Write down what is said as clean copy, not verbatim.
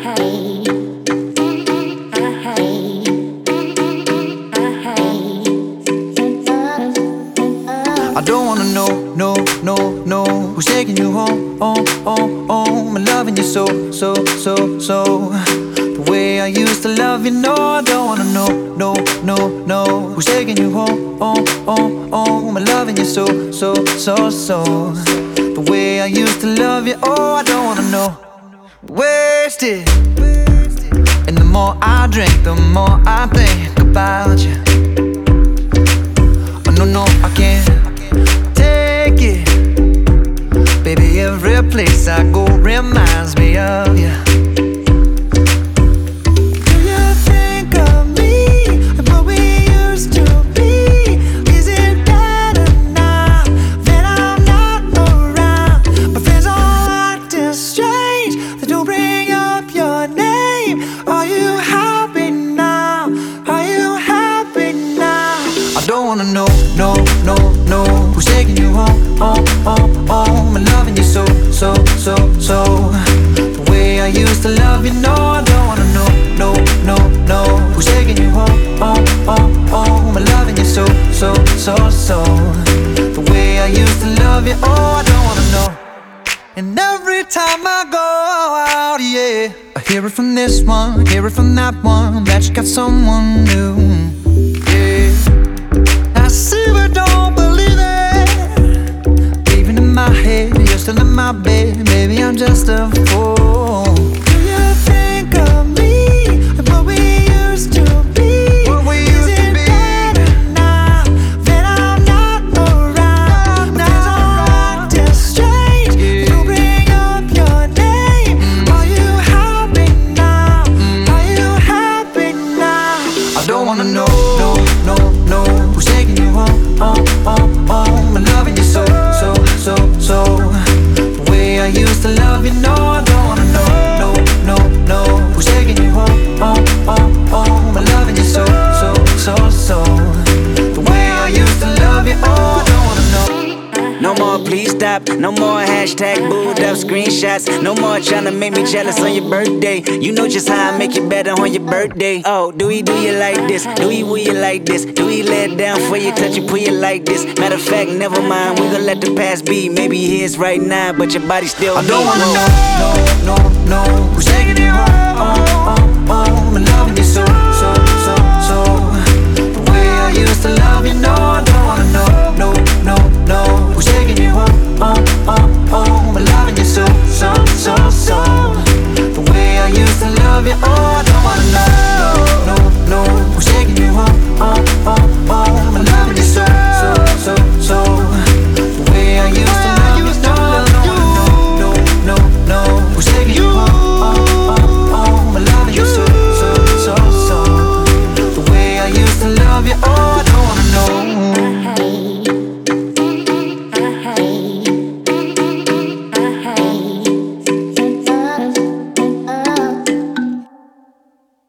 I don't wanna know, no, no, no, who's taking you home, I'm loving you so, so, so, so. The way I used to love you, no, I don't wanna know, no, no, no, who's taking you home, I'm loving you so, so, so, so. The way I used to love you, oh, I don't wanna know. Wasted. And the more I drink, the more I think about you. Oh, no, no, I can't take it. Baby, every place I go reminds me of you. Do you think of me and what we used to be? Is it better now that I'm not around? My friends all acting strange, they don't bring up your name. Are you happy now? Are you happy now? I don't wanna know, no, no, no, who's taking you home, I'm loving you so, so, so, so. The way I used to love you, no, I don't wanna know, no, no, no, who's taking you home, I'm loving you so, so, so, so. The way I used to love you, oh, I don't wanna know. And every time I go out, yeah, I hear it from this one, hear it from that one, that you got someone new. Yeah, I see but don't believe it. Even in my head, you're still in my bed. Maybe I'm just a fool. Do you think of me and what we used to be? What we used to be? Is it better now that I'm not around? My friends are acting strange, they don't bring up your name. Are you happy now? Are you happy now? I don't wanna know, no, no, no, who's taking you home, I'm loving you so, so, so, so. The way I used to love you, no, I don't wanna know, no, no, no, who's taking you home, I'm loving you so, so, so, so. The way I used to love you, oh, I don't wanna know. No more please stop, no more hashtag booed up screenshots. No more tryna make me jealous on your birthday. You know just how I make you better on your birthday. Oh, do he do you like this? Do he woo you like this? Do he lay it down for you, touch you, pull you like this? Matter of fact, never mind, we gon' let the past be. Maybe he is right now, but your body still I don't wanna know, no, no,